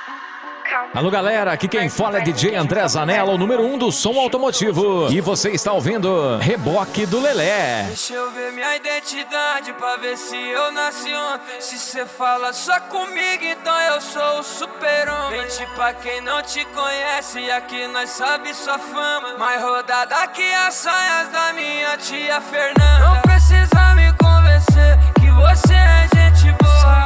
Alô galera, aqui quem fala é DJ André Zanella, o número 1 do som automotivo. E você está ouvindo Reboque do Lelé. Deixa eu ver minha identidade pra ver se eu nasci ontem. Se cê fala só comigo, então eu sou o super-homem. Mente pra quem não te conhece, aqui nós sabe sua fama. Mais rodada que as saias da minha tia Fernanda. Não precisa me convencer que você é gente boa.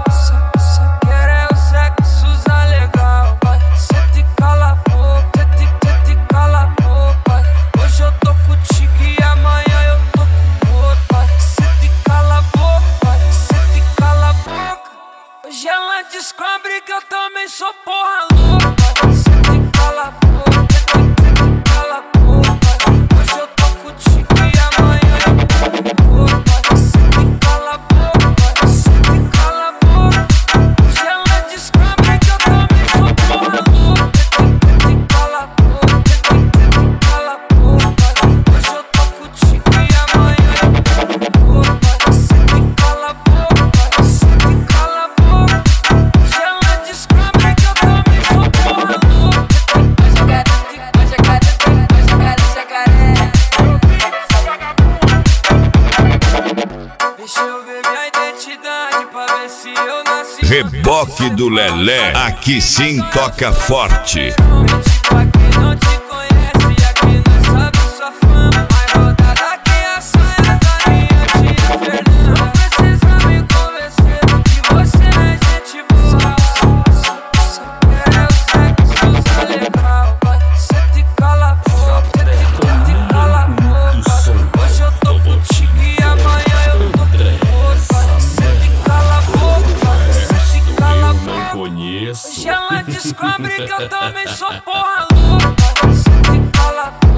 Hoje ela descobre que eu também sou porra louca. Cê te cala a boca, cê te cala a boca. Hoje eu tô contigo e amanhã eu tô com outra. Cê te cala a boca, cê te cala a boca. Hoje ela descobre que eu também sou porra louca. Cê te cala a boca, cê te cala a boca. Hoje eu tô contigo e amanhã eu tô com outra. Cê te cala a boca, cê te cala a boca. Reboque do Lelé, aqui sim toca forte. Hoje ela descobre que eu também sou porra louca. Cê te cala a boca.